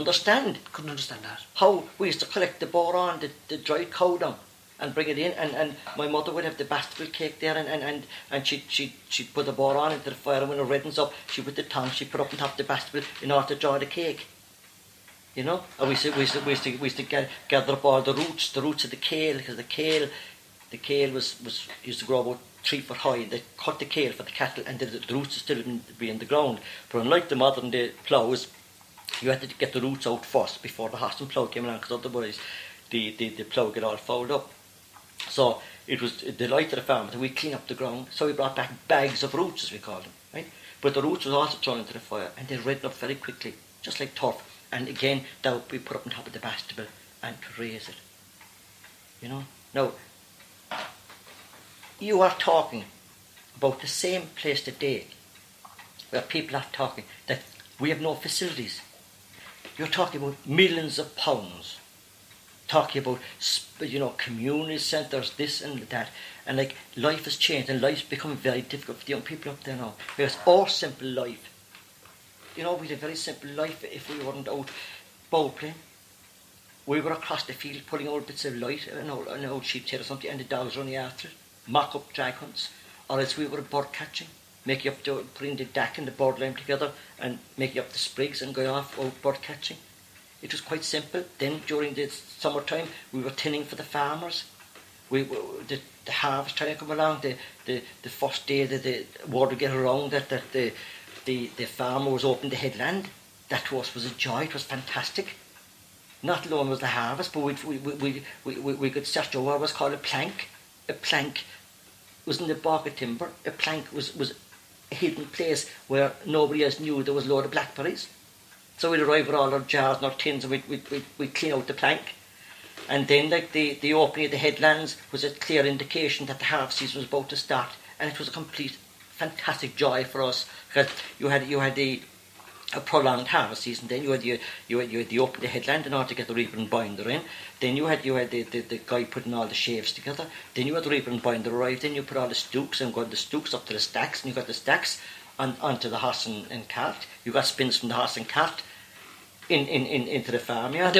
Couldn't understand that. How we used to collect the boron, the dried cow dung, and bring it in, and my mother would have the Bastable cake there, and she'd put the boron into the fire, and when it reddens up, she put the tongue, she put up on top of the Bastable in order to dry the cake. You know, and we used to gather up all the roots of the kale, because the kale was used to grow about 3 foot high. They cut the kale for the cattle, and the roots would still be in the ground. But unlike the modern day ploughs, you had to get the roots out first before the horse and plough came along, because otherwise the plough get all fouled up. So it was a delight to the farmer that we clean up the ground. So we brought back bags of roots, as we call them, right? But the roots was also thrown into the fire, and they reddened up very quickly, just like turf. And again, that would be put up on top of the Bastable and to raise it. You know? Now, you are talking about the same place today where people are talking that we have no facilities. You're talking about millions of pounds, talking about, you know, community centres, this and that, and like life has changed, and life's becoming very difficult for the young people up there now. Because our simple life, you know, we had a very simple life if we weren't out bowl playing. We were across the field pulling out bits of light, an old sheep's head or something, and the dogs running after it, mock up drag hunts, or else we were bird catching, making up putting the dack and the bird lime together and making up the sprigs and going off out bird catching. It was quite simple. Then during the summertime we were tinning for the farmers. The harvest time come along, the first day that the word would get around that the farmer was opening the headland. That to us was a joy. It was fantastic. Not alone was the harvest, but we could search over what was called a plank. A plank was in the bog of timber. A plank was a hidden place where nobody else knew there was a load of blackberries. So we'd arrive with all our jars and our tins, and we'd clean out the plank. And then like the opening of the headlands was a clear indication that the harvest season was about to start, and it was a complete fantastic joy for us, because you had a prolonged harvest season. Then you had the open the headland in order to get the reaper and binder in. Then you had the guy putting all the shaves together. Then you had the reaper and binder arrive. Then you put all the stooks and got the stooks up to the stacks, and you got the stacks onto the horse and cart. You got spins from the horse and cart into the farmyard.